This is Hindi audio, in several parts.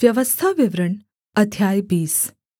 व्यवस्था विवरण अध्याय 20।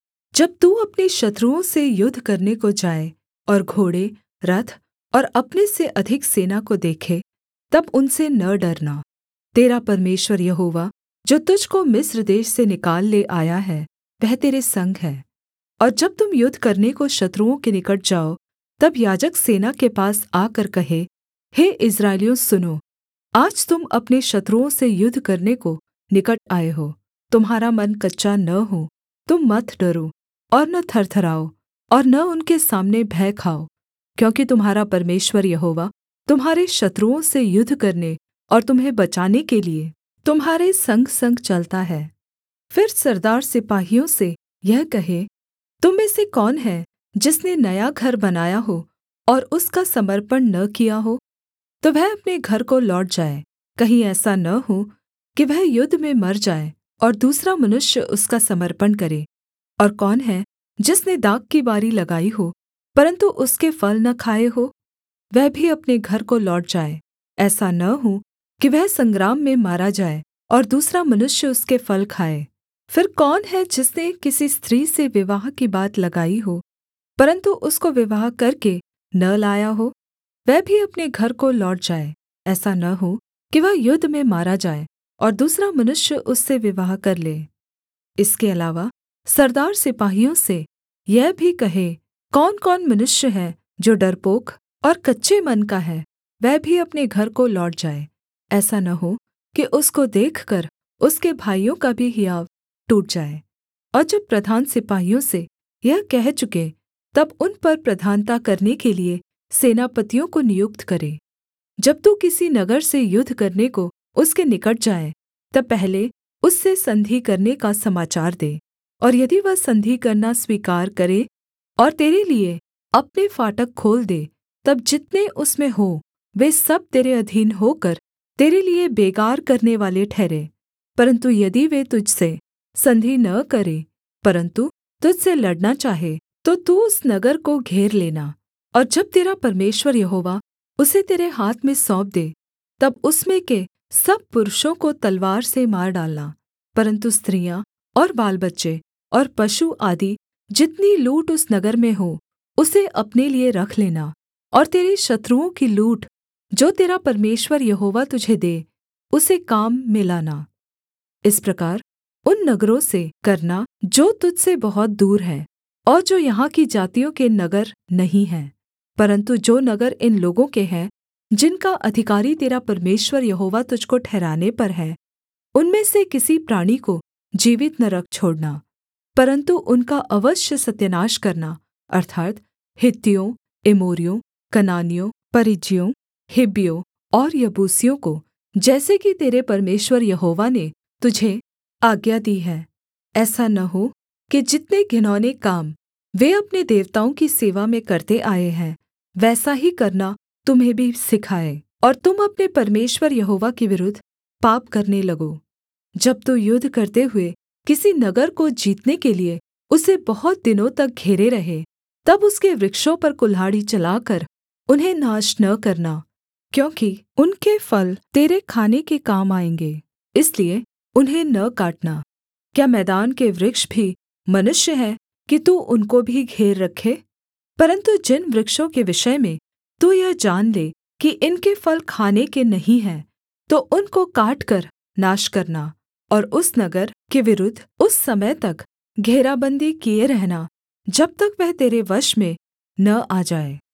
जब तू अपने शत्रुओं से युद्ध करने को जाए और घोड़े रथ और अपने से अधिक सेना को देखे, तब उनसे न डरना। तेरा परमेश्वर यहोवा जो तुझको मिस्र देश से निकाल ले आया है, वह तेरे संग है। और जब तुम युद्ध करने को शत्रुओं के निकट जाओ, तब याजक सेना के पास आकर कहे, हे इस्राएलियों सुनो, आज तुम अपने शत्रुओं से युद्ध करने को निकट आए हो। तुम्हारा मन कच्चा न हो, तुम मत डरो और न थरथराओ और न उनके सामने भय खाओ, क्योंकि तुम्हारा परमेश्वर यहोवा तुम्हारे शत्रुओं से युद्ध करने और तुम्हें बचाने के लिये तुम्हारे संगसंग चलता है। फिर सरदार सिपाहियों से यह कहे, तुम में से कौन है जिसने नया घर बनाया हो और उसका समर्पण न किया हो, तो वह अपने घर को लौट जाए। कहीं ऐसा न हो कि वह युद्ध में मर जाए और दूसरा मनुष्य उसका समर्पण करे। और कौन है जिसने दाख की बारी लगाई हो, परन्तु उसके फल न खाए हो, वह भी अपने घर को लौट जाए। ऐसा न हो कि वह संग्राम में मारा जाए और दूसरा मनुष्य उसके फल खाए। फिर कौन है जिसने किसी स्त्री से विवाह की बात लगाई हो, परन्तु उसको विवाह करके न लाया हो, वह भी अपने घर को लौट जाए। ऐसा न हो कि वह युद्ध में मारा जाए और दूसरा मनुष्य उससे विवाह कर ले। इसके अलावा सरदार सिपाहियों से यह भी कहे, कौन-कौन मनुष्य है जो डरपोक और कच्चे मन का है, वह भी अपने घर को लौट जाए। ऐसा न हो कि उसको देखकर उसके भाइयों का भी हियाव टूट जाए। और जब प्रधान सिपाहियों से यह कह चुके, तब उन पर प्रधानता करने के लिये सेनापतियों को नियुक्त करे। जब तू किसी नगर से युद्ध करने को उसके निकट जाए, तब पहले उससे संधि करने का समाचार दे। और यदि वह संधि करना स्वीकार करे और तेरे लिये अपने फाटक खोल दे, तब जितने उसमें हो वे सब तेरे अधीन होकर तेरे लिये बेगार करनेवाले ठहरें। परन्तु यदि वे तुझसे संधि न करें, परन्तु तुझसे लड़ना चाहे, तो तू उस नगर को घेर लेना। और जब तेरा परमेश्वर यहोवा उसे तेरे हाथ में सौंप दे, तब उसमें के सब पुरुषों को तलवार से मार डालना, परन्तु स्त्रियाँ और बालबच्चे और पशु आदि जितनी लूट उस नगर में हो, उसे अपने लिये रख लेना। और तेरे शत्रुओं की लूट जो तेरा परमेश्वर यहोवा तुझे दे, उसे काम में लाना। इस प्रकार उन नगरों से करना जो तुझसे बहुत दूर है और जो यहाँ की जातियों के नगर नहीं हैं, परन्तु जो नगर इन लोगों के हैं जिनका अधिकारी तेरा परमेश्वर यहोवा तुझको ठहराने पर है, उनमें से किसी प्राणी को जीवित न रख छोड़ना, परन्तु उनका अवश्य सत्यानाश करना, अर्थात् हित्तियों, एमोरियों, कनानियों, परिज्जियों, हिब्बियों और यबूसियों को, जैसे कि तेरे परमेश्वर यहोवा ने तुझे आज्ञा दी है। ऐसा न हो कि जितने घिनौने काम वे अपने देवताओं की सेवा में करते आए हैं, वैसा ही करना तुम्हें भी सिखाए, और तुम अपने परमेश्वर यहोवा के विरुद्ध पाप करने लगो। जब तू युद्ध करते हुए किसी नगर को जीतने के लिये उसे बहुत दिनों तक घेरे रहे, तब उसके वृक्षों पर कुल्हाड़ी चलाकर उन्हें नाश न करना, क्योंकि उनके फल तेरे खाने के काम आएँगे, इसलिए उन्हें न काटना। क्या मैदान के वृक्ष भी मनुष्य हैं कि तू उनको भी घेर रखे? परन्तु जिन वृक्षों के विषय में तू यह जान ले कि इनके फल खाने के नहीं हैं, तो उनको काटकर नाश करना, और उस नगर के विरुद्ध उस समय तक घेराबन्दी किए रहना जब तक वह तेरे वश में न आ जाए।